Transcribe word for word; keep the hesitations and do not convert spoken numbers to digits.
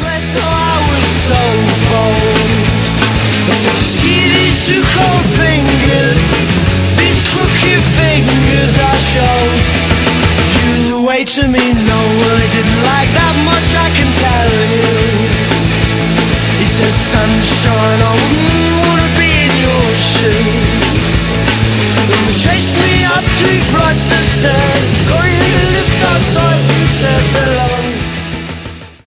dress, oh, I was so bold. I said, you see these two cold fingers, these crooked fingers I show. You wait to me, no, well, they didn't like that much, I can tell you. He says, sunshine, I wouldn't wanna be in your shoes. Then they chased me up three flights of stairs, got you to lift outside and said the